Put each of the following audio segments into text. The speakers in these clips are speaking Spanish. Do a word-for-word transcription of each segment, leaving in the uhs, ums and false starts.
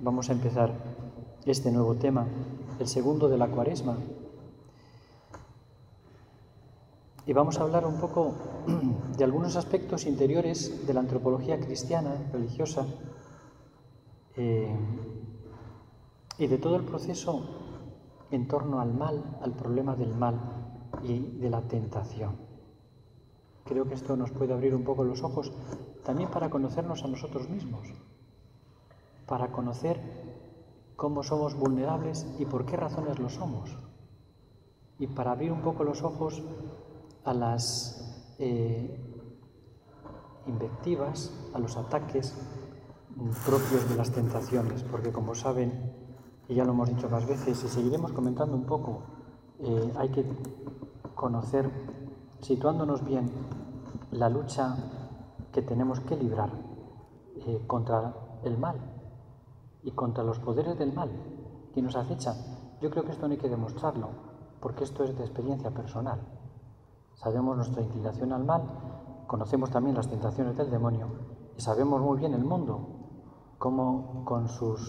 vamos a empezar este nuevo tema, el segundo de la Cuaresma. Y vamos a hablar un poco de algunos aspectos interiores de la antropología cristiana, religiosa, eh, y de todo el proceso en torno al mal, al problema del mal y de la tentación. Creo que esto nos puede abrir un poco los ojos también para conocernos a nosotros mismos, para conocer cómo somos vulnerables y por qué razones lo somos, y para abrir un poco los ojos a las eh, invectivas, a los ataques propios de las tentaciones, porque como saben, y ya lo hemos dicho más veces y seguiremos comentando un poco, eh, hay que conocer, situándonos bien, la lucha que tenemos que librar eh, contra el mal y contra los poderes del mal que nos acechan. Yo creo que esto no hay que demostrarlo, porque esto es de experiencia personal. Sabemos nuestra inclinación al mal, conocemos también las tentaciones del demonio y sabemos muy bien el mundo, cómo con sus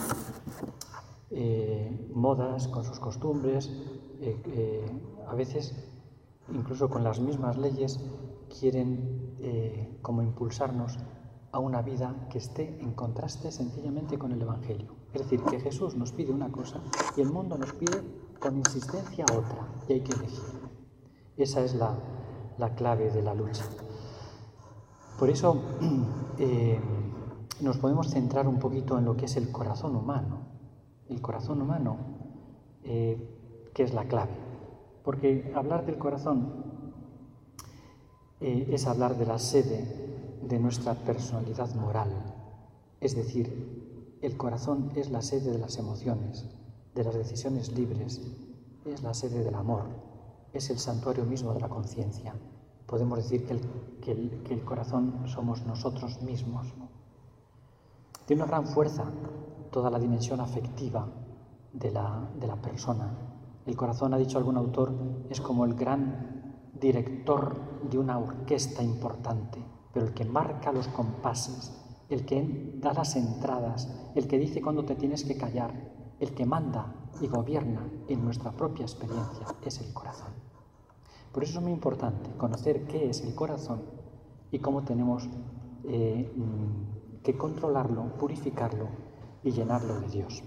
eh, modas, con sus costumbres, eh, eh, a veces incluso con las mismas leyes, quieren eh, como impulsarnos a una vida que esté en contraste sencillamente con el Evangelio. Es decir, que Jesús nos pide una cosa y el mundo nos pide con insistencia otra, y hay que elegir. Esa es la, la clave de la lucha. Por eso eh, nos podemos centrar un poquito en lo que es el corazón humano. El corazón humano, eh, que es la clave. Porque hablar del corazón eh, es hablar de la sede de nuestra personalidad moral. Es decir, el corazón es la sede de las emociones, de las decisiones libres, es la sede del amor. Es el santuario mismo de la conciencia. Podemos decir que el, que, el, que el corazón somos nosotros mismos. Tiene una gran fuerza toda la dimensión afectiva de la, de la persona. El corazón, ha dicho algún autor, es como el gran director de una orquesta importante, pero el que marca los compases, el que da las entradas, el que dice cuándo te tienes que callar, el que manda y gobierna en nuestra propia experiencia es el corazón. Por eso es muy importante conocer qué es el corazón y cómo tenemos eh, que controlarlo, purificarlo y llenarlo de Dios.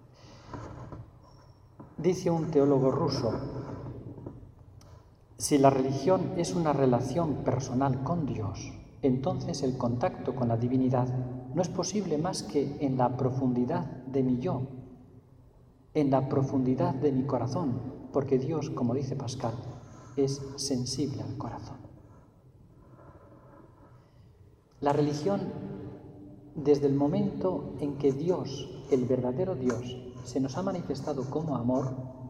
Dice un teólogo ruso: si la religión es una relación personal con Dios, entonces el contacto con la divinidad no es posible más que en la profundidad de mi yo, en la profundidad de mi corazón, porque Dios, como dice Pascal, es sensible al corazón. La religión, desde el momento en que Dios, el verdadero Dios, se nos ha manifestado como amor,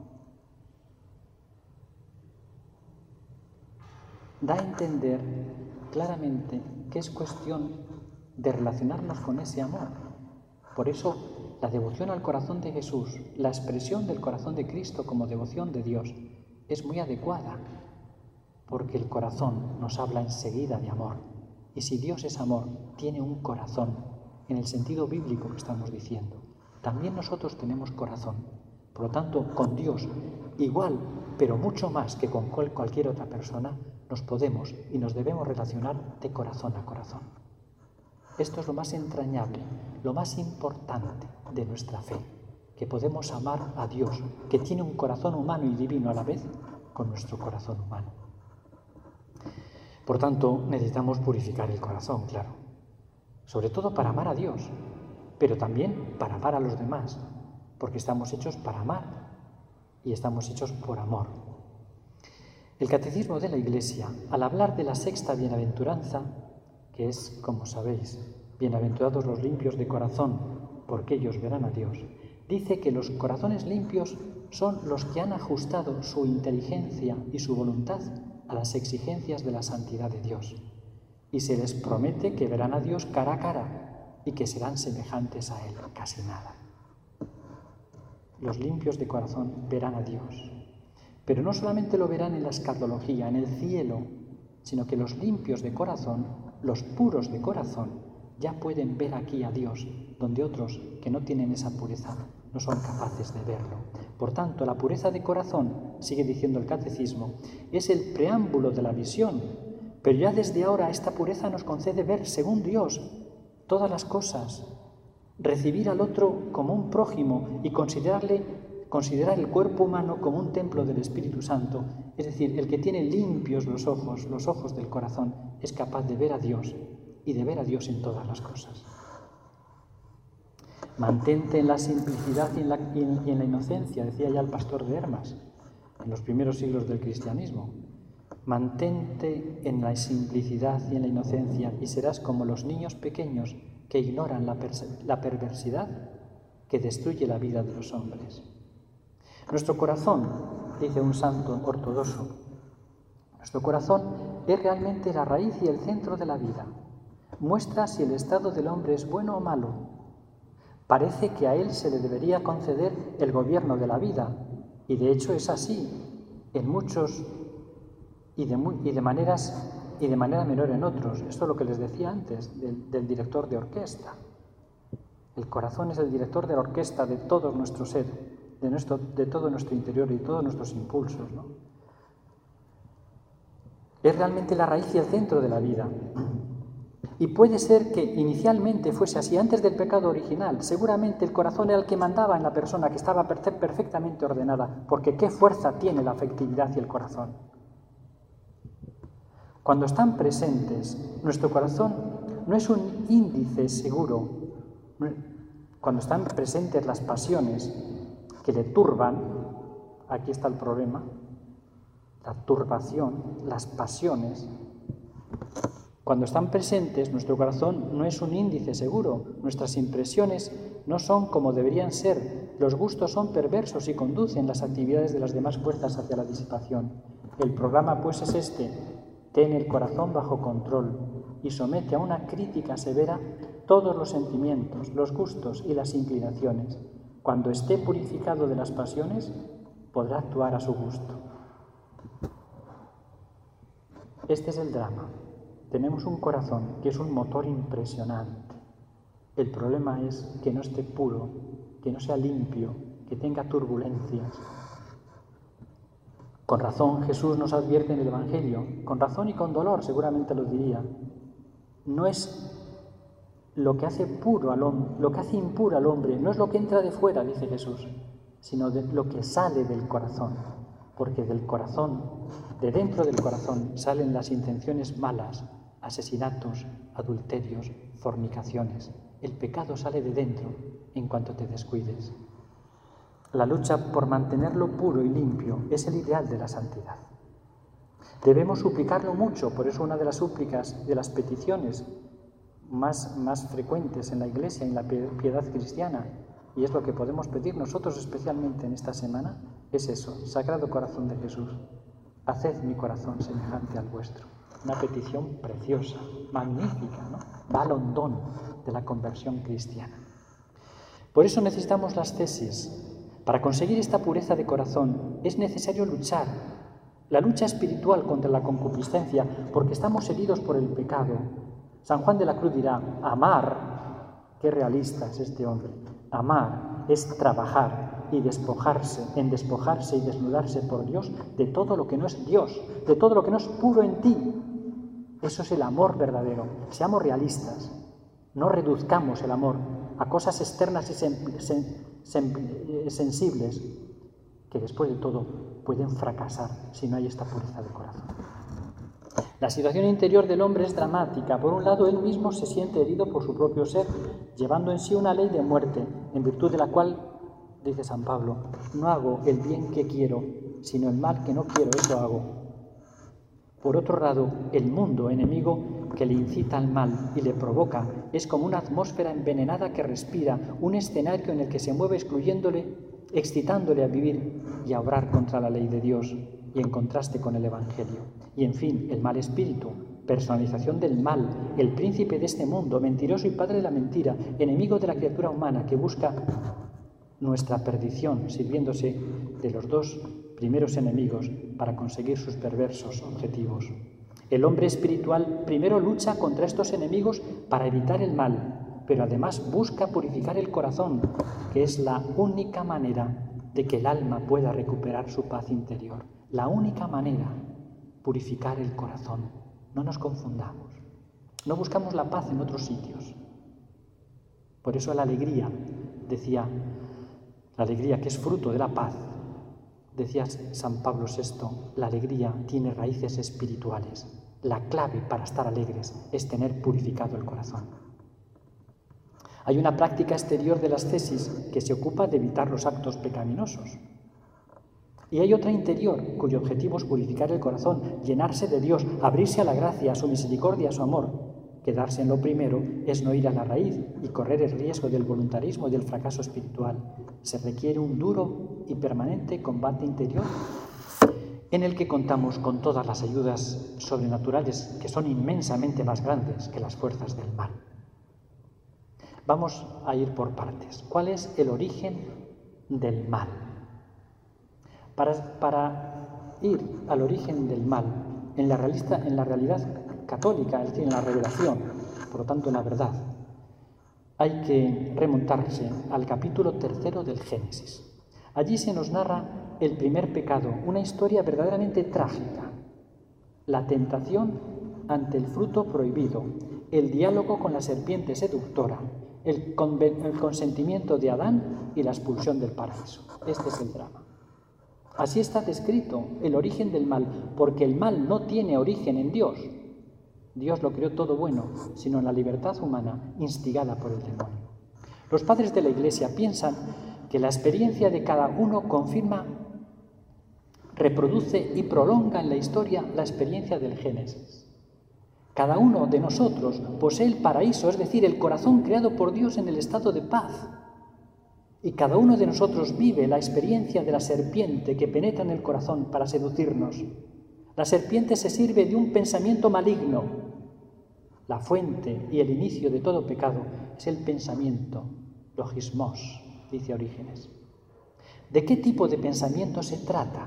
da a entender claramente que es cuestión de relacionarnos con ese amor. Por eso, la devoción al corazón de Jesús, la expresión del corazón de Cristo como devoción de Dios, es muy adecuada, porque el corazón nos habla enseguida de amor. Y si Dios es amor, tiene un corazón, en el sentido bíblico que estamos diciendo. También nosotros tenemos corazón. Por lo tanto, con Dios, igual, pero mucho más que con cualquier otra persona, nos podemos y nos debemos relacionar de corazón a corazón. Esto es lo más entrañable, lo más importante de nuestra fe, que podemos amar a Dios, que tiene un corazón humano y divino a la vez, con nuestro corazón humano. Por tanto, necesitamos purificar el corazón, claro, sobre todo para amar a Dios, pero también para amar a los demás, porque estamos hechos para amar y estamos hechos por amor. El Catecismo de la Iglesia, al hablar de la sexta bienaventuranza, que es, como sabéis, bienaventurados los limpios de corazón, porque ellos verán a Dios, dice que los corazones limpios son los que han ajustado su inteligencia y su voluntad a las exigencias de la santidad de Dios, y se les promete que verán a Dios cara a cara y que serán semejantes a Él, casi nada. Los limpios de corazón verán a Dios, pero no solamente lo verán en la escatología, en el cielo, sino que los limpios de corazón, los puros de corazón, Ya pueden ver aquí a Dios, donde otros que no tienen esa pureza no son capaces de verlo. Por tanto, la pureza de corazón, sigue diciendo el Catecismo, es el preámbulo de la visión, pero ya desde ahora esta pureza nos concede ver, según Dios, todas las cosas, recibir al otro como un prójimo y considerarle, considerar el cuerpo humano como un templo del Espíritu Santo. Es decir, el que tiene limpios los ojos, los ojos del corazón, es capaz de ver a Dios y de ver a Dios en todas las cosas. Mantente en la simplicidad y en la, y en, y en la inocencia, decía ya el pastor de Hermas, en los primeros siglos del cristianismo. Mantente en la simplicidad y en la inocencia y serás como los niños pequeños que ignoran la, la perversidad que destruye la vida de los hombres. Nuestro corazón, dice un santo ortodoxo, nuestro corazón es realmente la raíz y el centro de la vida. Muestra si el estado del hombre es bueno o malo. Parece que a él se le debería conceder el gobierno de la vida, y de hecho es así en muchos y de, muy, y de maneras y de manera menor en otros. Esto es lo que les decía antes del, del director de orquesta. El corazón es el director de la orquesta de todo nuestro ser, de, nuestro, de todo nuestro interior y de todos nuestros impulsos, ¿no? Es realmente la raíz y el centro de la vida. Y puede ser que inicialmente fuese así, antes del pecado original. Seguramente el corazón era el que mandaba en la persona, que estaba perfectamente ordenada, porque qué fuerza tiene la afectividad y el corazón. Cuando están presentes, nuestro corazón no es un índice seguro. Cuando están presentes las pasiones que le turban, aquí está el problema, la turbación, las pasiones. Cuando están presentes, nuestro corazón no es un índice seguro. Nuestras impresiones no son como deberían ser. Los gustos son perversos y conducen las actividades de las demás fuerzas hacia la disipación. El programa, pues, es este: ten el corazón bajo control y somete a una crítica severa todos los sentimientos, los gustos y las inclinaciones. Cuando esté purificado de las pasiones, podrá actuar a su gusto. Este es el drama. Tenemos un corazón que es un motor impresionante. El problema es que no esté puro, que no sea limpio, que tenga turbulencias. Con razón Jesús nos advierte en el Evangelio, con razón y con dolor seguramente lo diría. No es lo que hace puro al hombre, lo que hace impuro al hombre, no es lo que entra de fuera, dice Jesús, sino de lo que sale del corazón, porque del corazón, de dentro del corazón, salen las intenciones malas, asesinatos, adulterios, fornicaciones. El pecado sale de dentro en cuanto te descuides. La lucha por mantenerlo puro y limpio es el ideal de la santidad. Debemos suplicarlo mucho, por eso una de las súplicas, de las peticiones más, más frecuentes en la Iglesia y en la piedad cristiana, y es lo que podemos pedir nosotros especialmente en esta semana, es eso: Sagrado Corazón de Jesús, haced mi corazón semejante al vuestro. Una petición preciosa, magnífica, ¿no? Va al hondón de la conversión cristiana. Por eso necesitamos las tesis. Para conseguir esta pureza de corazón es necesario luchar, la lucha espiritual contra la concupiscencia, porque estamos heridos por el pecado. San Juan de la Cruz dirá: amar, qué realista es este hombre, amar es trabajar y despojarse, en despojarse y desnudarse por Dios de todo lo que no es Dios, de todo lo que no es puro en ti. Eso es el amor verdadero. Seamos realistas, no reduzcamos el amor a cosas externas y sen, sen, sen, sensibles, que después de todo pueden fracasar si no hay esta pureza de corazón. La situación interior del hombre es dramática. Por un lado, él mismo se siente herido por su propio ser, llevando en sí una ley de muerte, en virtud de la cual, dice San Pablo, no hago el bien que quiero, sino el mal que no quiero, eso hago. Por otro lado, el mundo enemigo que le incita al mal y le provoca es como una atmósfera envenenada que respira, un escenario en el que se mueve excluyéndole, excitándole a vivir y a obrar contra la ley de Dios y en contraste con el Evangelio. Y en fin, el mal espíritu, personalización del mal, el príncipe de este mundo, mentiroso y padre de la mentira, enemigo de la criatura humana que busca nuestra perdición, sirviéndose de los dos primeros enemigos para conseguir sus perversos objetivos. El hombre espiritual primero lucha contra estos enemigos para evitar el mal, pero además busca purificar el corazón, que es la única manera de que el alma pueda recuperar su paz interior. La única manera, purificar el corazón. No nos confundamos. No buscamos la paz en otros sitios. Por eso la alegría, decía, la alegría que es fruto de la paz, decía San Pablo sexto, la alegría tiene raíces espirituales. La clave para estar alegres es tener purificado el corazón. Hay una práctica exterior de la ascesis que se ocupa de evitar los actos pecaminosos. Y hay otra interior cuyo objetivo es purificar el corazón, llenarse de Dios, abrirse a la gracia, a su misericordia, a su amor. Quedarse en lo primero es no ir a la raíz y correr el riesgo del voluntarismo y del fracaso espiritual. Se requiere un duro y permanente combate interior en el que contamos con todas las ayudas sobrenaturales que son inmensamente más grandes que las fuerzas del mal. Vamos a ir por partes. ¿Cuál es el origen del mal? Para, para ir al origen del mal, en la, realista, en la realidad católica, es decir, en la revelación, por lo tanto en la verdad, hay que remontarse al capítulo tercero del Génesis. Allí se nos narra el primer pecado, una historia verdaderamente trágica. La tentación ante el fruto prohibido, el diálogo con la serpiente seductora, el, el consentimiento de Adán y la expulsión del paraíso. Este es el drama. Así está descrito el origen del mal, porque el mal no tiene origen en Dios. Dios lo creó todo bueno, sino en la libertad humana instigada por el demonio. Los padres de la Iglesia piensan que la experiencia de cada uno confirma, reproduce y prolonga en la historia la experiencia del Génesis. Cada uno de nosotros posee el paraíso, es decir, el corazón creado por Dios en el estado de paz. Y cada uno de nosotros vive la experiencia de la serpiente que penetra en el corazón para seducirnos. La serpiente se sirve de un pensamiento maligno. La fuente y el inicio de todo pecado es el pensamiento, logismos, dice Orígenes. ¿De qué tipo de pensamiento se trata?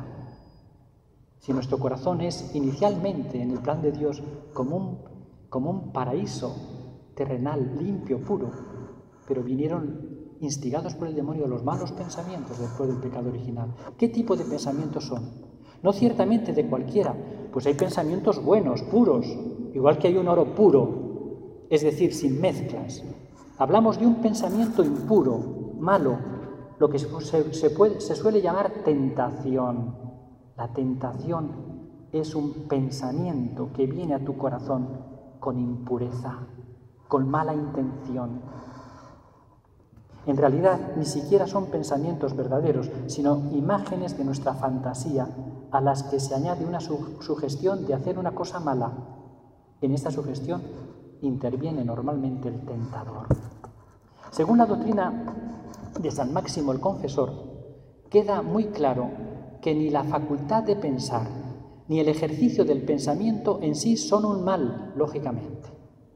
Si nuestro corazón es inicialmente en el plan de Dios como un, como un paraíso terrenal, limpio, puro, pero vinieron instigados por el demonio los malos pensamientos después del pecado original. ¿Qué tipo de pensamientos son? No ciertamente de cualquiera, pues hay pensamientos buenos, puros, igual que hay un oro puro, es decir, sin mezclas. Hablamos de un pensamiento impuro, malo, lo que se, se, puede, se suele llamar tentación. La tentación es un pensamiento que viene a tu corazón con impureza, con mala intención. En realidad, ni siquiera son pensamientos verdaderos, sino imágenes de nuestra fantasía a las que se añade una su- sugestión de hacer una cosa mala. En esta sugestión interviene normalmente el tentador. Según la doctrina de San Máximo el Confesor, queda muy claro que ni la facultad de pensar ni el ejercicio del pensamiento en sí son un mal, lógicamente.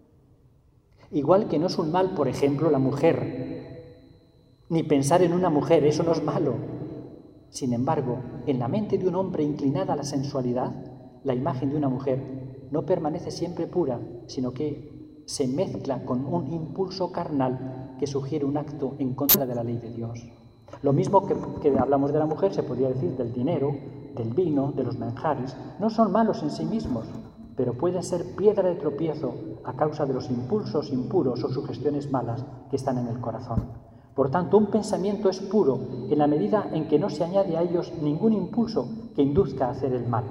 Igual que no es un mal, por ejemplo, la mujer, ni pensar en una mujer, eso no es malo. Sin embargo, en la mente de un hombre inclinada a la sensualidad, la imagen de una mujer no permanece siempre pura, sino que se mezcla con un impulso carnal que sugiere un acto en contra de la ley de Dios. Lo mismo que, que hablamos de la mujer se podría decir del dinero, del vino, de los manjares. No son malos en sí mismos, pero pueden ser piedra de tropiezo a causa de los impulsos impuros o sugestiones malas que están en el corazón. Por tanto, un pensamiento es puro en la medida en que no se añade a ellos ningún impulso que induzca a hacer el mal.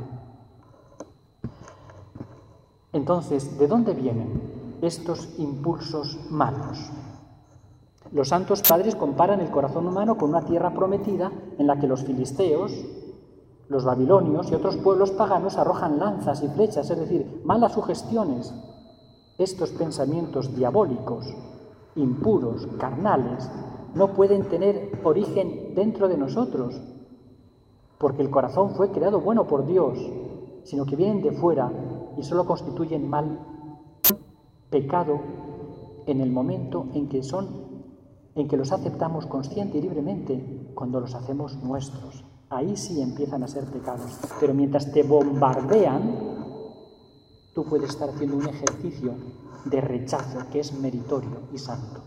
Entonces, ¿de dónde vienen estos impulsos malos? Los santos padres comparan el corazón humano con una tierra prometida en la que los filisteos, los babilonios y otros pueblos paganos arrojan lanzas y flechas, es decir, malas sugestiones. Estos pensamientos diabólicos, impuros, carnales, no pueden tener origen dentro de nosotros, porque el corazón fue creado bueno por Dios, sino que vienen de fuera y solo constituyen mal, pecado, en el momento en que son en que los aceptamos consciente y libremente, cuando los hacemos nuestros. Ahí sí empiezan a ser pecados. Pero mientras te bombardean, tú puedes estar haciendo un ejercicio de rechazo que es meritorio y santo.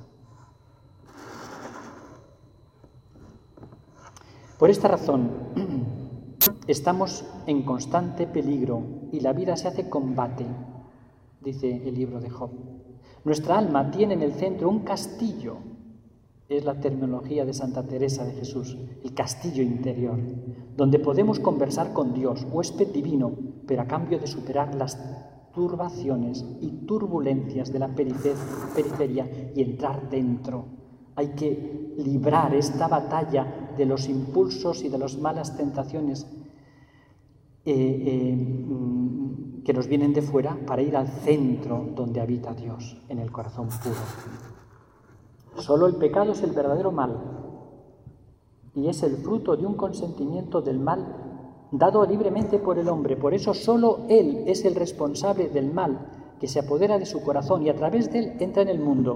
Por esta razón, estamos en constante peligro y la vida se hace combate, dice el libro de Job. Nuestra alma tiene en el centro un castillo, es la terminología de Santa Teresa de Jesús, el castillo interior, donde podemos conversar con Dios, huésped divino, pero a cambio de superar las turbaciones y turbulencias de la periferia y entrar dentro. Hay que librar esta batalla de los impulsos y de las malas tentaciones eh, eh, que nos vienen de fuera para ir al centro donde habita Dios, en el corazón puro. Solo el pecado es el verdadero mal y es el fruto de un consentimiento del mal dado libremente por el hombre. Por eso solo él es el responsable del mal que se apodera de su corazón y a través de él entra en el mundo.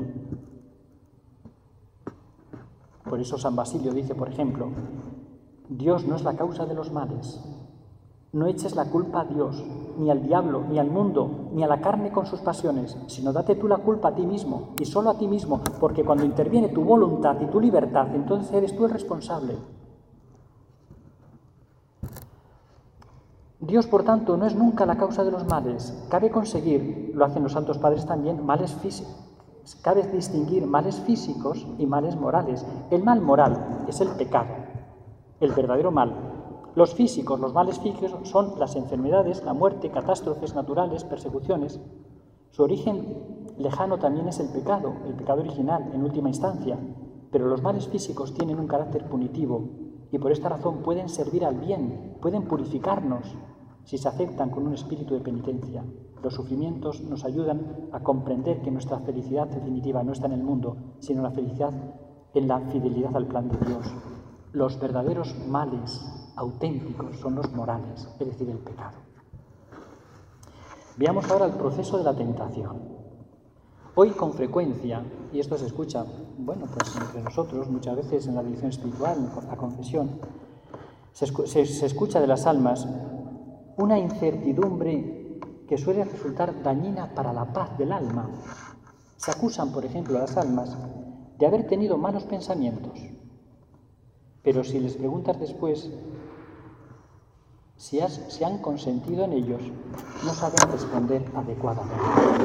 Por eso San Basilio dice, por ejemplo, Dios no es la causa de los males. No eches la culpa a Dios, ni al diablo, ni al mundo, ni a la carne con sus pasiones, sino date tú la culpa a ti mismo, y solo a ti mismo, porque cuando interviene tu voluntad y tu libertad, entonces eres tú el responsable. Dios, por tanto, no es nunca la causa de los males. Cabe conseguir, lo hacen los santos padres también, males físicos. Cabe distinguir males físicos y males morales. El mal moral es el pecado, el verdadero mal. Los físicos, los males físicos son las enfermedades, la muerte, catástrofes naturales, persecuciones. Su origen lejano también es el pecado, el pecado original, en última instancia. Pero los males físicos tienen un carácter punitivo y por esta razón pueden servir al bien, pueden purificarnos si se aceptan con un espíritu de penitencia. Los sufrimientos nos ayudan a comprender que nuestra felicidad definitiva no está en el mundo, sino la felicidad en la fidelidad al plan de Dios. Los verdaderos males auténticos son los morales, es decir, el pecado. Veamos ahora el proceso de la tentación. Hoy con frecuencia, y esto se escucha, bueno, pues entre nosotros, muchas veces en la dirección espiritual, en la confesión, se, se, se escucha de las almas una incertidumbre que suele resultar dañina para la paz del alma. Se acusan, por ejemplo, a las almas de haber tenido malos pensamientos, pero si les preguntas después si, has, si han consentido en ellos, no saben responder adecuadamente.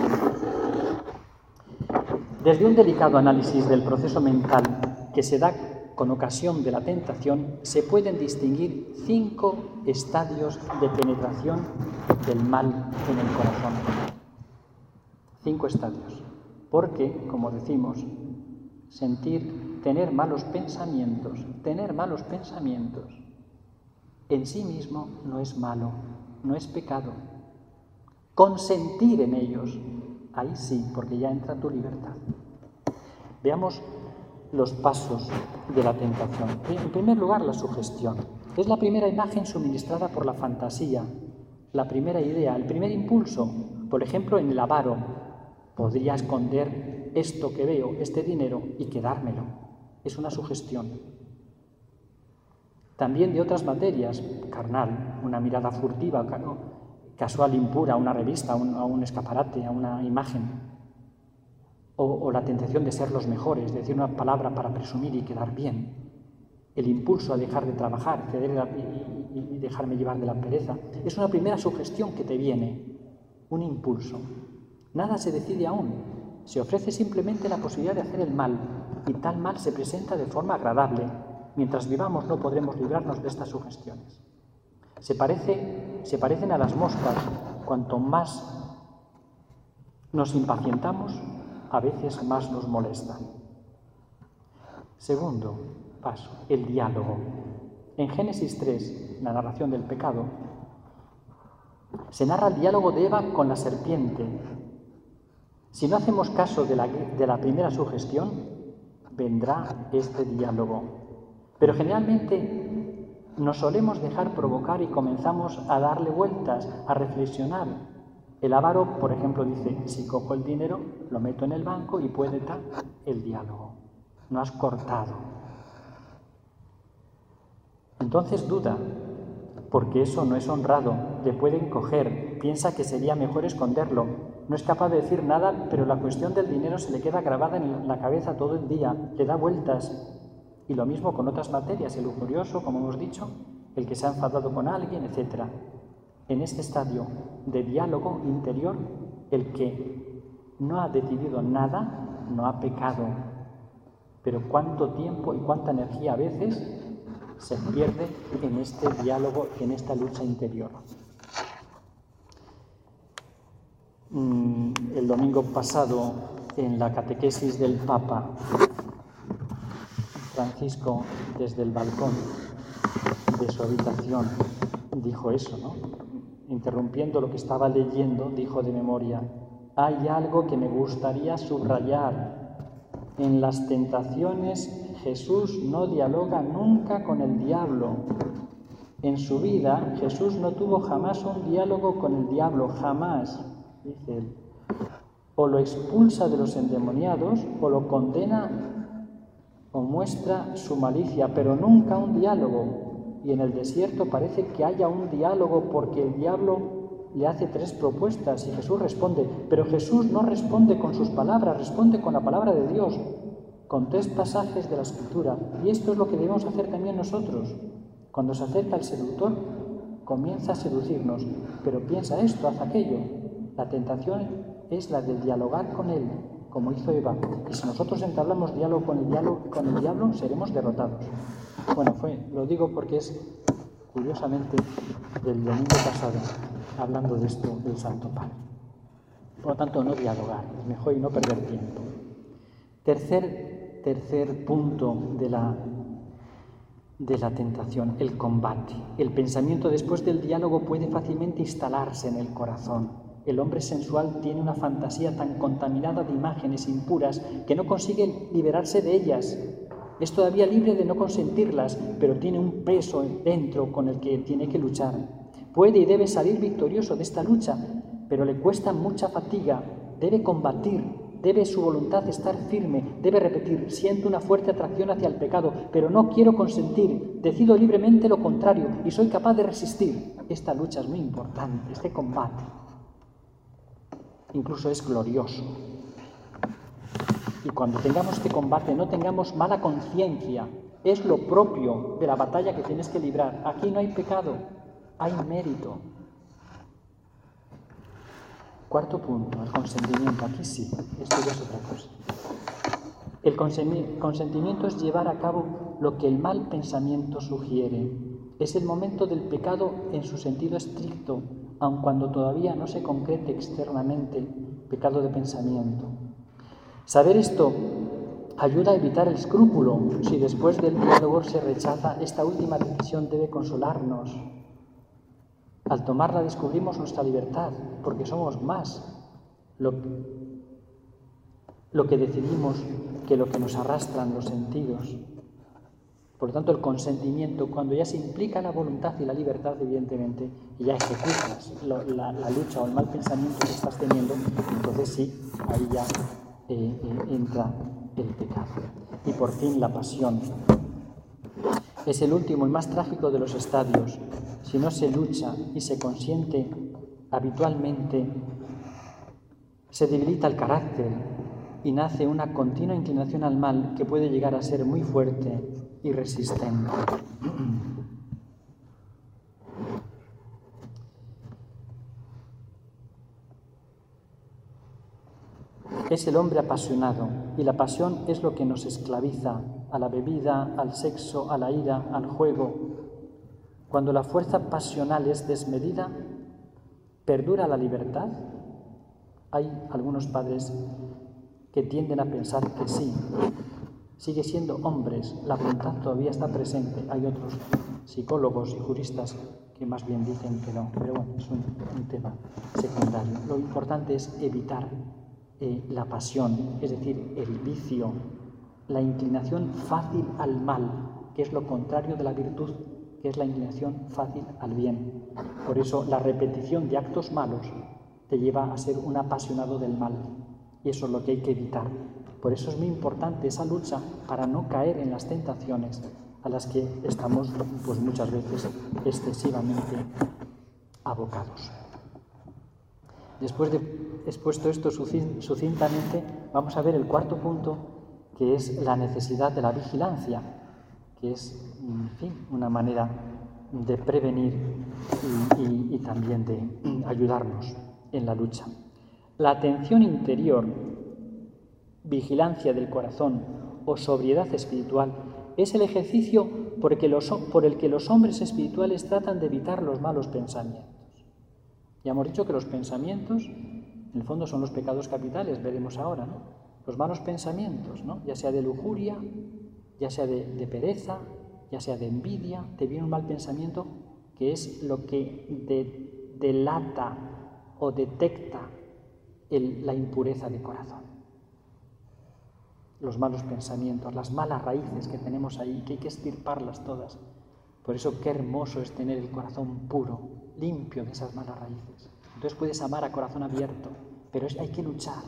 Desde un delicado análisis del proceso mental que se da con ocasión de la tentación, se pueden distinguir cinco estadios de penetración del mal en el corazón. Cinco estadios. Porque, como decimos, sentir, tener malos pensamientos, tener malos pensamientos, en sí mismo no es malo, no es pecado. Consentir en ellos, ahí sí, porque ya entra tu libertad. Veamos los pasos de la tentación. En primer lugar, la sugestión. Es la primera imagen suministrada por la fantasía, la primera idea, el primer impulso. Por ejemplo, en el avaro, podría esconder esto que veo, este dinero, y quedármelo. Es una sugestión. También de otras materias, carnal, una mirada furtiva, casual, impura, a una revista, a un, a un escaparate, a una imagen. O, o la tentación de ser los mejores, decir una palabra para presumir y quedar bien. El impulso a dejar de trabajar, ceder y, y, y dejarme llevar de la pereza. Es una primera sugestión que te viene, un impulso. Nada se decide aún. Se ofrece simplemente la posibilidad de hacer el mal, y tal mal se presenta de forma agradable. Mientras vivamos no podremos librarnos de estas sugestiones. Se, parece, se parecen a las moscas. Cuanto más nos impacientamos, a veces más nos molestan. Segundo paso, el diálogo. En Génesis tres, la narración del pecado, se narra el diálogo de Eva con la serpiente. Si no hacemos caso de la, de la primera sugestión, vendrá este diálogo. Pero generalmente nos solemos dejar provocar y comenzamos a darle vueltas, a reflexionar. El avaro, por ejemplo, dice, si cojo el dinero, lo meto en el banco y puede estar el diálogo. No has cortado. Entonces duda. porque eso no es honrado, le pueden coger, piensa que sería mejor esconderlo, no es capaz de decir nada, pero la cuestión del dinero se le queda grabada en la cabeza todo el día, le da vueltas. Y lo mismo con otras materias, el lujurioso, como hemos dicho, el que se ha enfadado con alguien, etcétera. En este estadio de diálogo interior, el que no ha decidido nada, no ha pecado. Pero cuánto tiempo y cuánta energía a veces se pierde en este diálogo, en esta lucha interior. El domingo pasado, en la catequesis del Papa Francisco, desde el balcón de su habitación, dijo eso, ¿no? Interrumpiendo lo que estaba leyendo, dijo de memoria: hay algo que me gustaría subrayar. En las tentaciones Jesús no dialoga nunca con el diablo. En su vida Jesús no tuvo jamás un diálogo con el diablo, jamás, dice él. O lo expulsa de los endemoniados, o lo condena, o muestra su malicia, pero nunca un diálogo. Y en el desierto parece que haya un diálogo porque el diablo le hace tres propuestas y Jesús responde, pero Jesús no responde con sus palabras, responde con la palabra de Dios, con tres pasajes de la Escritura. Y esto es lo que debemos hacer también nosotros. Cuando se acerca el seductor, comienza a seducirnos, pero piensa esto, haz aquello. La tentación es la de dialogar con él, como hizo Eva. Y si nosotros entablamos diálogo con el diálogo, con el diablo, seremos derrotados. Bueno, fue, lo digo porque es, curiosamente, del domingo pasado, hablando de esto del Santo Padre. Por lo tanto, no dialogar, es mejor y no perder tiempo. Tercer, tercer punto de la, de la tentación, el combate. El pensamiento después del diálogo puede fácilmente instalarse en el corazón. El hombre sensual tiene una fantasía tan contaminada de imágenes impuras que no consigue liberarse de ellas. Es todavía libre de no consentirlas, pero tiene un peso dentro con el que tiene que luchar. Puede y debe salir victorioso de esta lucha, pero le cuesta mucha fatiga. Debe combatir, debe su voluntad estar firme, debe repetir: siento una fuerte atracción hacia el pecado, pero no quiero consentir, decido libremente lo contrario y soy capaz de resistir. Esta lucha es muy importante, este combate. Incluso es glorioso. Y cuando tengamos este combate no tengamos mala conciencia. Es lo propio de la batalla que tienes que librar. Aquí no hay pecado, hay mérito. Cuarto punto, el consentimiento. Aquí sí, esto ya es otra cosa. El consentimiento es llevar a cabo lo que el mal pensamiento sugiere. Es el momento del pecado en su sentido estricto, aun cuando todavía no se concrete externamente, pecado de pensamiento. Saber esto ayuda a evitar el escrúpulo. Si después del diálogo se rechaza, esta última decisión debe consolarnos. Al tomarla descubrimos nuestra libertad, porque somos más lo, lo que decidimos que lo que nos arrastran los sentidos. Por lo tanto, el consentimiento, cuando ya se implica la voluntad y la libertad, evidentemente, y ya ejecutas lo, la, la lucha o el mal pensamiento que estás teniendo, entonces sí, ahí ya eh, eh, entra el pecado. Y por fin la pasión. Es el último y más trágico de los estadios. Si no se lucha y se consiente habitualmente, se debilita el carácter y nace una continua inclinación al mal que puede llegar a ser muy fuerte y resistente. Es el hombre apasionado, y la pasión es lo que nos esclaviza a la bebida, al sexo, a la ira, al juego. Cuando la fuerza pasional es desmedida, ¿perdura la libertad? Hay algunos padres que tienden a pensar que sí, sigue siendo hombres, la voluntad todavía está presente. Hay otros psicólogos y juristas que más bien dicen que no, pero bueno, es un, un tema secundario. Lo importante es evitar eh, la pasión, es decir, el vicio, la inclinación fácil al mal, que es lo contrario de la virtud, que es la inclinación fácil al bien. Por eso la repetición de actos malos te lleva a ser un apasionado del mal, y eso es lo que hay que evitar. Por eso es muy importante esa lucha para no caer en las tentaciones, a las que estamos pues muchas veces excesivamente abocados. Después de expuesto esto sucintamente, vamos a ver el cuarto punto, que es la necesidad de la vigilancia, que es, en fin, una manera de prevenir y, y, y también de ayudarnos en la lucha. La atención interior, vigilancia del corazón o sobriedad espiritual es el ejercicio por el que los, por el que los hombres espirituales tratan de evitar los malos pensamientos. Ya hemos dicho que los pensamientos, en el fondo, son los pecados capitales, veremos ahora, ¿no? Los malos pensamientos, ¿no? Ya sea de lujuria, ya sea de, de pereza, ya sea de envidia, te viene un mal pensamiento que es lo que de, delata o detecta el, la impureza de corazón. Los malos pensamientos, las malas raíces que tenemos ahí, que hay que extirparlas todas. Por eso qué hermoso es tener el corazón puro, limpio de esas malas raíces. Entonces puedes amar a corazón abierto, pero es, hay que luchar.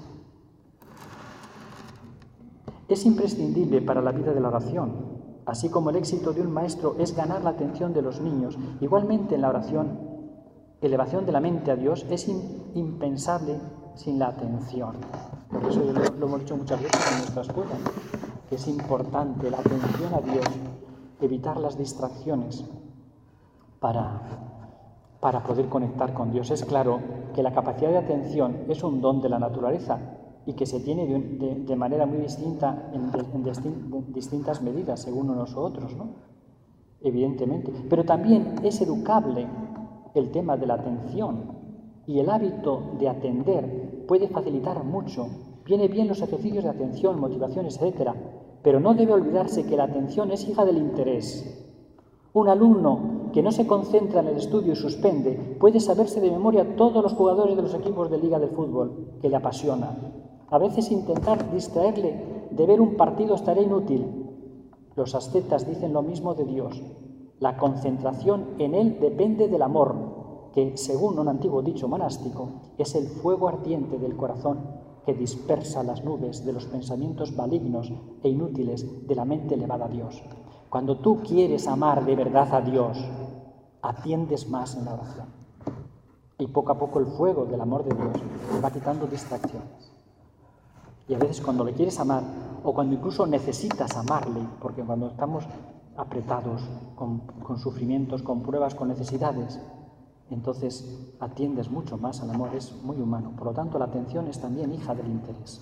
Es imprescindible para la vida de la oración, así como el éxito de un maestro es ganar la atención de los niños. Igualmente en la oración, elevación de la mente a Dios es in, impensable sin la atención. Por eso lo, lo hemos dicho muchas veces en nuestra escuela, que es importante la atención a Dios, evitar las distracciones para, para poder conectar con Dios. Es claro que la capacidad de atención es un don de la naturaleza y que se tiene de, de, de manera muy distinta en, de, en distin, de distintas medidas según unos u otros, ¿no? Evidentemente. Pero también es educable el tema de la atención y el hábito de atender puede facilitar mucho. Viene bien los ejercicios de atención, motivación, etcétera. Pero no debe olvidarse que la atención es hija del interés. Un alumno que no se concentra en el estudio y suspende puede saberse de memoria todos los jugadores de los equipos de liga de fútbol que le apasionan. A veces intentar distraerle de ver un partido estará inútil. Los ascetas dicen lo mismo de Dios. La concentración en Él depende del amor, que, según un antiguo dicho monástico, es el fuego ardiente del corazón que dispersa las nubes de los pensamientos malignos e inútiles de la mente elevada a Dios. Cuando tú quieres amar de verdad a Dios, atiendes más en la oración. Y poco a poco el fuego del amor de Dios te va quitando distracciones. Y a veces cuando le quieres amar, o cuando incluso necesitas amarle, porque cuando estamos apretados, con, con sufrimientos, con pruebas, con necesidades, entonces atiendes mucho más al amor, es muy humano. Por lo tanto, la atención es también hija del interés.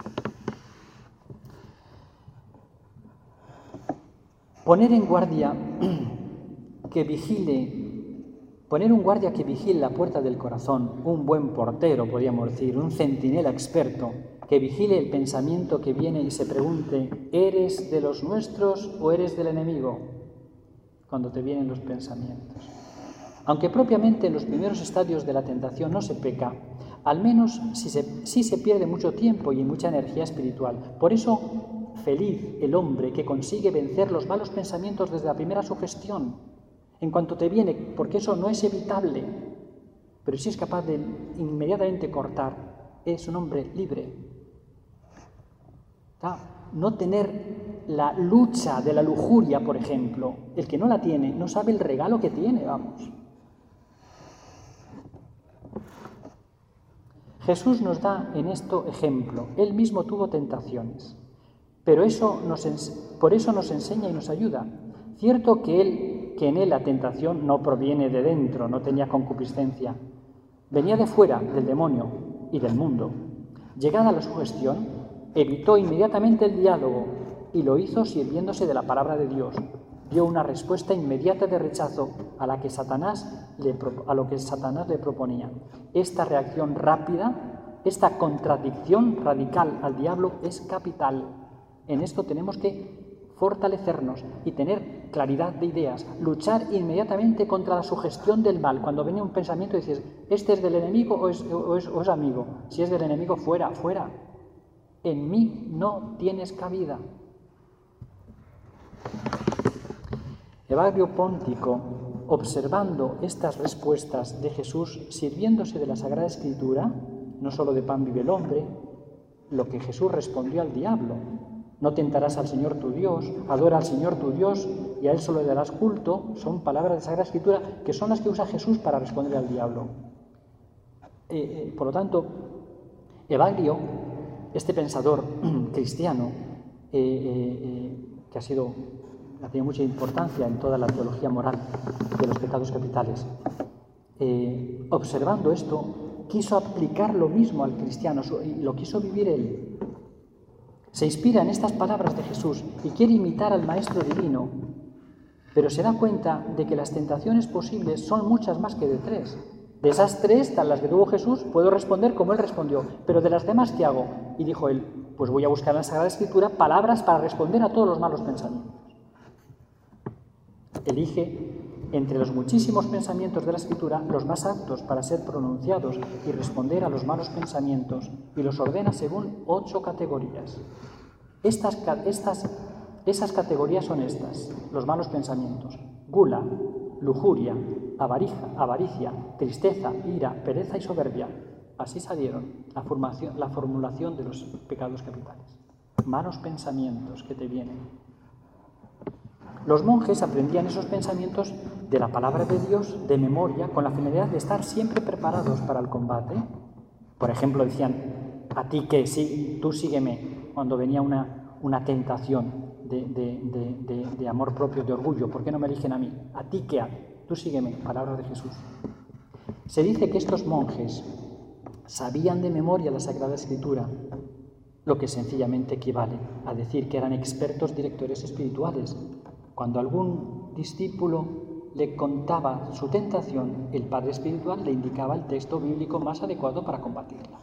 Poner en guardia que vigile, poner un guardia que vigile la puerta del corazón, un buen portero, podríamos decir, un centinela experto, que vigile el pensamiento que viene y se pregunte, ¿eres de los nuestros o eres del enemigo? Cuando te vienen los pensamientos. Aunque propiamente en los primeros estadios de la tentación no se peca, al menos sí se, sí se pierde mucho tiempo y mucha energía espiritual. Por eso, feliz el hombre que consigue vencer los malos pensamientos desde la primera sugestión, en cuanto te viene, porque eso no es evitable, pero si es capaz de inmediatamente cortar, es un hombre libre. No tener la lucha de la lujuria, por ejemplo, el que no la tiene no sabe el regalo que tiene, vamos. Jesús nos da en esto ejemplo. Él mismo tuvo tentaciones, pero eso nos, por eso nos enseña y nos ayuda. Cierto que, él, que en él la tentación no proviene de dentro, no tenía concupiscencia, venía de fuera, del demonio y del mundo. Llegada la sugestión, evitó inmediatamente el diálogo y lo hizo sirviéndose de la palabra de Dios. Dio una respuesta inmediata de rechazo a, la que Satanás le, a lo que Satanás le proponía. Esta reacción rápida, esta contradicción radical al diablo es capital. En esto tenemos que fortalecernos y tener claridad de ideas, luchar inmediatamente contra la sugestión del mal. Cuando viene un pensamiento dices, ¿este es del enemigo o es, o es, o es amigo? Si es del enemigo, fuera, fuera. En mí no tienes cabida. Evagrio Póntico, observando estas respuestas de Jesús, sirviéndose de la Sagrada Escritura, no solo de pan vive el hombre, lo que Jesús respondió al diablo, no tentarás al Señor tu Dios, adora al Señor tu Dios y a Él solo le darás culto, son palabras de Sagrada Escritura que son las que usa Jesús para responder al diablo. Eh, eh, por lo tanto, Evagrio, este pensador cristiano, eh, eh, eh, que ha sido, ha tenido mucha importancia en toda la teología moral de los pecados capitales, eh, observando esto, quiso aplicar lo mismo al cristiano y lo quiso vivir él. Se inspira en estas palabras de Jesús y quiere imitar al Maestro Divino, pero se da cuenta de que las tentaciones posibles son muchas más que de tres. De esas tres, tan las que tuvo Jesús, puedo responder como Él respondió, pero de las demás, ¿qué hago? Y dijo Él, pues voy a buscar en la Sagrada Escritura palabras para responder a todos los malos pensamientos. Elige entre los muchísimos pensamientos de la Escritura los más aptos para ser pronunciados y responder a los malos pensamientos, y los ordena según ocho categorías. Estas, estas, esas categorías son estas, los malos pensamientos: gula, lujuria, avaricia, avaricia, tristeza, ira, pereza y soberbia. Así salieron la, formación, la formulación de los pecados capitales. Malos pensamientos que te vienen. Los monjes aprendían esos pensamientos de la palabra de Dios de memoria, con la finalidad de estar siempre preparados para el combate. Por ejemplo, decían, a ti que sí, tú sígueme, cuando venía una, una tentación de, de, de, de, de amor propio, de orgullo. ¿Por qué no me eligen a mí? A ti que, tú sígueme, palabra de Jesús. Se dice que estos monjes sabían de memoria la Sagrada Escritura, lo que sencillamente equivale a decir que eran expertos directores espirituales. Cuando algún discípulo le contaba su tentación, el padre espiritual le indicaba el texto bíblico más adecuado para combatirla.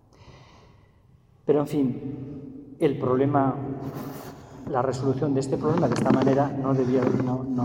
Pero, en fin, el problema, la resolución de este problema de esta manera no debía, no, no,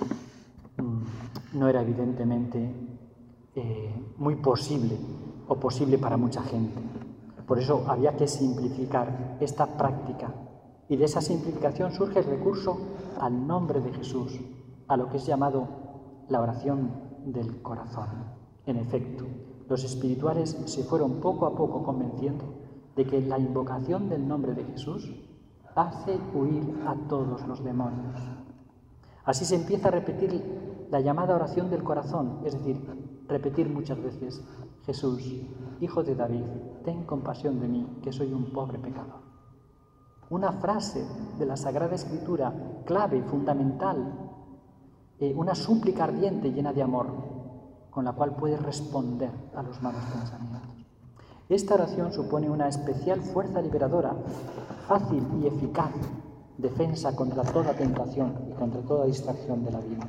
no era evidentemente eh, muy posible o posible para mucha gente. Por eso había que simplificar esta práctica. Y de esa simplificación surge el recurso al nombre de Jesús, a lo que es llamado la oración del corazón. En efecto, los espirituales se fueron poco a poco convenciendo de que la invocación del nombre de Jesús hace huir a todos los demonios. Así se empieza a repetir la llamada oración del corazón, es decir, repetir muchas veces: Jesús, Hijo de David, ten compasión de mí, que soy un pobre pecador. Una frase de la Sagrada Escritura clave, fundamental, eh, una súplica ardiente llena de amor, con la cual puedes responder a los malos pensamientos. Esta oración supone una especial fuerza liberadora, fácil y eficaz defensa contra toda tentación y contra toda distracción de la vida.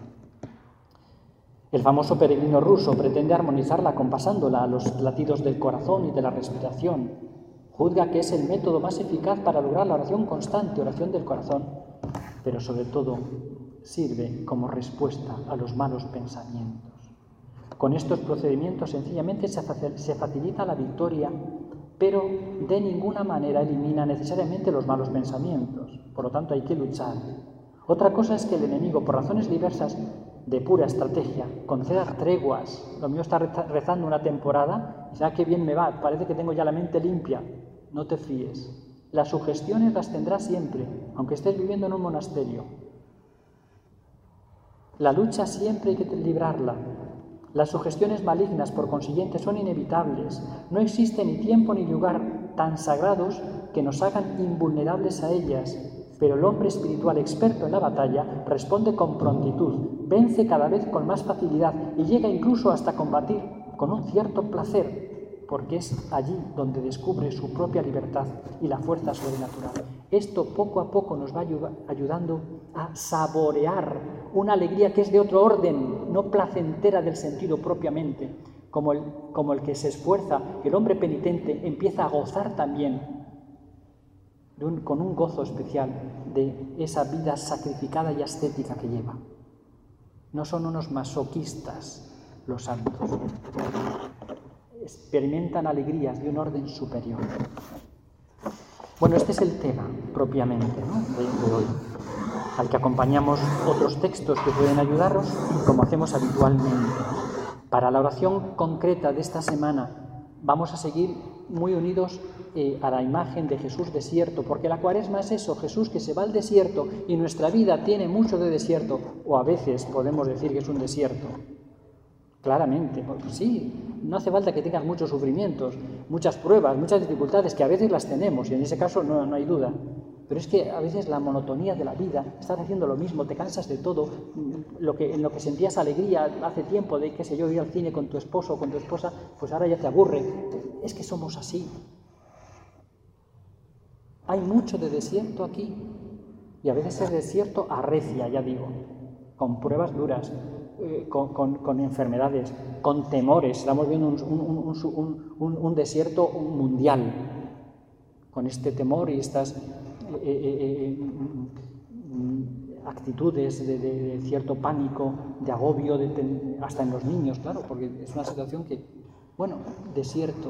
El famoso peregrino ruso pretende armonizarla compasándola a los latidos del corazón y de la respiración. Juzga que es el método más eficaz para lograr la oración constante, oración del corazón, pero sobre todo sirve como respuesta a los malos pensamientos. Con estos procedimientos sencillamente se facilita la victoria, pero de ninguna manera elimina necesariamente los malos pensamientos. Por lo tanto, hay que luchar. Otra cosa es que el enemigo, por razones diversas, de pura estrategia, conceda treguas. Lo mío está rezando una temporada, y ya que bien me va, parece que tengo ya la mente limpia. No te fíes. Las sugestiones las tendrás siempre, aunque estés viviendo en un monasterio. La lucha siempre hay que librarla. Las sugestiones malignas, por consiguiente, son inevitables. No existe ni tiempo ni lugar tan sagrados que nos hagan invulnerables a ellas. Pero el hombre espiritual experto en la batalla responde con prontitud, vence cada vez con más facilidad y llega incluso hasta combatir con un cierto placer, porque es allí donde descubre su propia libertad y la fuerza sobrenatural. Esto poco a poco nos va ayudando a saborear una alegría que es de otro orden, no placentera del sentido propiamente, como el, como el que se esfuerza, el hombre penitente empieza a gozar también de un, con un gozo especial de esa vida sacrificada y ascética que lleva. No son unos masoquistas los santos. Experimentan alegrías de un orden superior. Bueno, este es el tema propiamente, ¿no?, de, de hoy, al que acompañamos otros textos que pueden ayudaros, como hacemos habitualmente. Para la oración concreta de esta semana vamos a seguir muy unidos eh, a la imagen de Jesús desierto, porque la Cuaresma es eso, Jesús que se va al desierto, y nuestra vida tiene mucho de desierto, o a veces podemos decir que es un desierto. Claramente, porque sí, no hace falta que tengas muchos sufrimientos, muchas pruebas, muchas dificultades, que a veces las tenemos, y en ese caso no, no hay duda. Pero es que a veces la monotonía de la vida, estás haciendo lo mismo, te cansas de todo, lo que, en lo que sentías alegría hace tiempo de, qué sé yo, ir al cine con tu esposo o con tu esposa, pues ahora ya te aburre. Es que somos así. Hay mucho de desierto aquí, y a veces el desierto arrecia, ya digo, con pruebas duras, eh, con, con, con enfermedades, con temores. Estamos viendo un, un, un, un, un desierto mundial, con este temor y estas eh, eh, eh, actitudes de, de, de cierto pánico, de agobio, de, de, hasta en los niños, claro, porque es una situación que, bueno, desierto.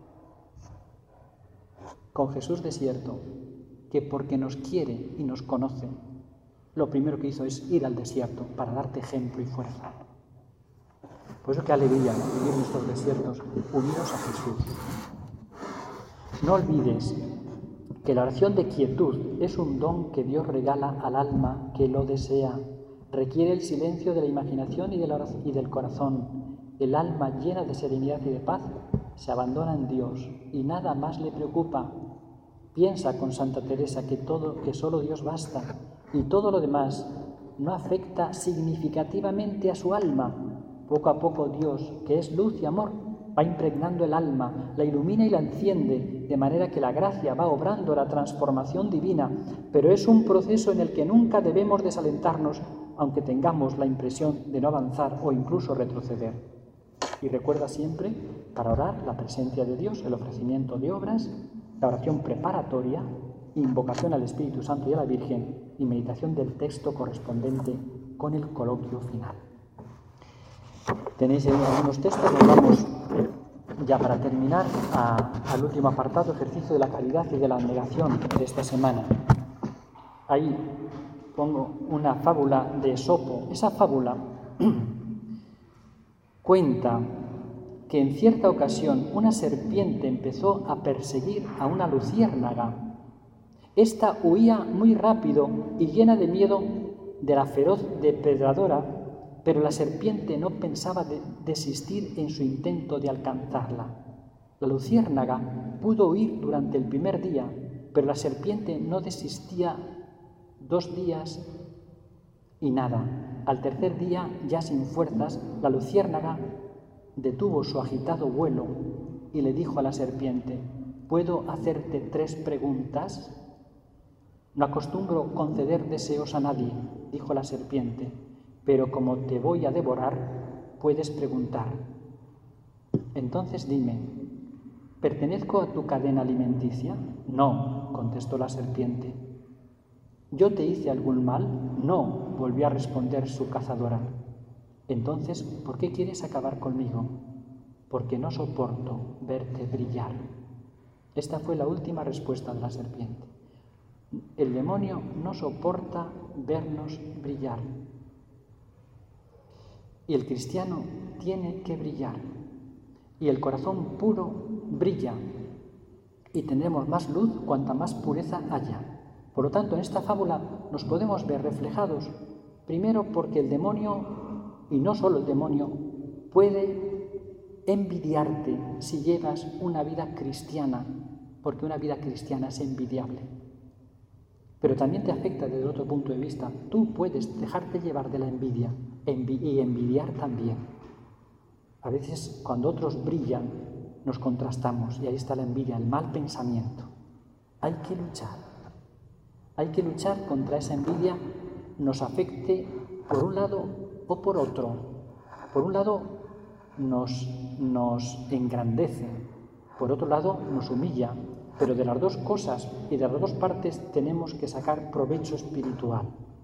Con Jesús desierto, que porque nos quiere y nos conoce, lo primero que hizo es ir al desierto para darte ejemplo y fuerza. Por eso qué alegría, ¿no? Vivir nuestros desiertos unidos a Jesús. No olvides que la oración de quietud es un don que Dios regala al alma que lo desea. Requiere el silencio de la imaginación y, de la oración, y del corazón. El alma llena de serenidad y de paz se abandona en Dios y nada más le preocupa. Piensa con Santa Teresa que, todo, que solo Dios basta y todo lo demás no afecta significativamente a su alma. Poco a poco Dios, que es luz y amor, va impregnando el alma, la ilumina y la enciende, de manera que la gracia va obrando la transformación divina, pero es un proceso en el que nunca debemos desalentarnos, aunque tengamos la impresión de no avanzar o incluso retroceder. Y recuerda siempre, para orar, la presencia de Dios, el ofrecimiento de obras, la oración preparatoria, invocación al Espíritu Santo y a la Virgen y meditación del texto correspondiente con el coloquio final. Tenéis algunos textos, nos vamos ya para terminar a, al último apartado, ejercicio de la caridad y de la abnegación de esta semana. Ahí pongo una fábula de Esopo. Esa fábula cuenta que en cierta ocasión una serpiente empezó a perseguir a una luciérnaga. Esta huía muy rápido y llena de miedo de la feroz depredadora, pero la serpiente no pensaba de desistir en su intento de alcanzarla. La luciérnaga pudo huir durante el primer día, pero la serpiente no desistía dos días y nada. Al tercer día, ya sin fuerzas, la luciérnaga detuvo su agitado vuelo y le dijo a la serpiente: ¿puedo hacerte tres preguntas? No acostumbro conceder deseos a nadie, dijo la serpiente, pero como te voy a devorar, puedes preguntar. Entonces dime, ¿pertenezco a tu cadena alimenticia? No, contestó la serpiente. ¿Yo te hice algún mal? No, volvió a responder su cazadora. Entonces, ¿por qué quieres acabar conmigo? Porque no soporto verte brillar. Esta fue la última respuesta de la serpiente. El demonio no soporta vernos brillar. Y el cristiano tiene que brillar. Y el corazón puro brilla. Y tendremos más luz cuanta más pureza haya. Por lo tanto, en esta fábula nos podemos ver reflejados, primero porque el demonio, y no solo el demonio, puede envidiarte si llevas una vida cristiana, porque una vida cristiana es envidiable. Pero también te afecta desde otro punto de vista. Tú puedes dejarte llevar de la envidia envi- y envidiar también. A veces, cuando otros brillan, nos contrastamos y ahí está la envidia, el mal pensamiento. Hay que luchar. Hay que luchar contra esa envidia, nos afecte por un lado o por otro. Por un lado nos, nos engrandece, por otro lado nos humilla, pero de las dos cosas y de las dos partes tenemos que sacar provecho espiritual.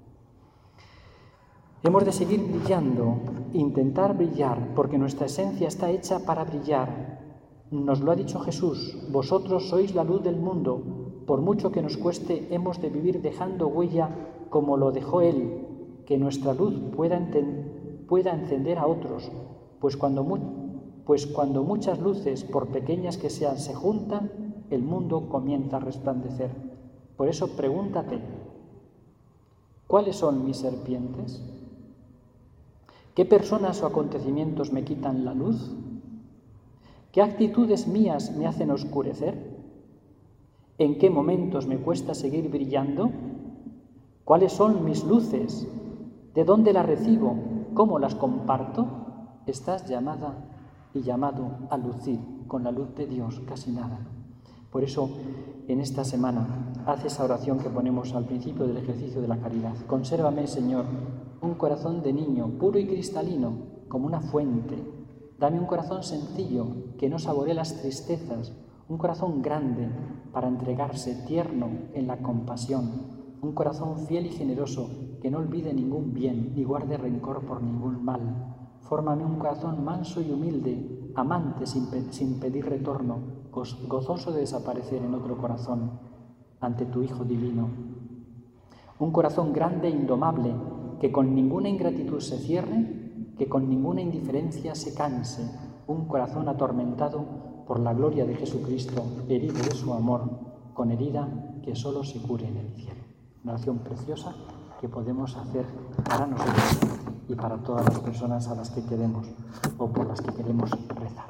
Hemos de seguir brillando, intentar brillar, porque nuestra esencia está hecha para brillar. Nos lo ha dicho Jesús, vosotros sois la luz del mundo. Por mucho que nos cueste, hemos de vivir dejando huella como lo dejó Él, que nuestra luz pueda, enten- pueda encender a otros, pues cuando, mu- pues cuando muchas luces, por pequeñas que sean, se juntan, el mundo comienza a resplandecer. Por eso pregúntate, ¿cuáles son mis serpientes? ¿Qué personas o acontecimientos me quitan la luz? ¿Qué actitudes mías me hacen oscurecer? ¿En qué momentos me cuesta seguir brillando? ¿Cuáles son mis luces? ¿De dónde las recibo? ¿Cómo las comparto? Estás llamada y llamado a lucir con la luz de Dios casi nada. Por eso, en esta semana, haz esa oración que ponemos al principio del ejercicio de la caridad. Consérvame, Señor, un corazón de niño, puro y cristalino, como una fuente. Dame un corazón sencillo, que no saboree las tristezas, un corazón grande para entregarse tierno en la compasión, un corazón fiel y generoso que no olvide ningún bien ni guarde rencor por ningún mal. Fórmame un corazón manso y humilde, amante sin, pe- sin pedir retorno, gozoso de desaparecer en otro corazón ante tu Hijo divino. Un corazón grande e indomable, que con ninguna ingratitud se cierre, que con ninguna indiferencia se canse. Un corazón atormentado por la gloria de Jesucristo, herido de su amor, con herida que solo se cure en el cielo. Una oración preciosa que podemos hacer para nosotros y para todas las personas a las que queremos o por las que queremos rezar.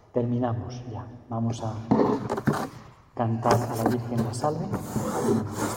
Terminamos ya. Vamos a cantar a la Virgen la salve.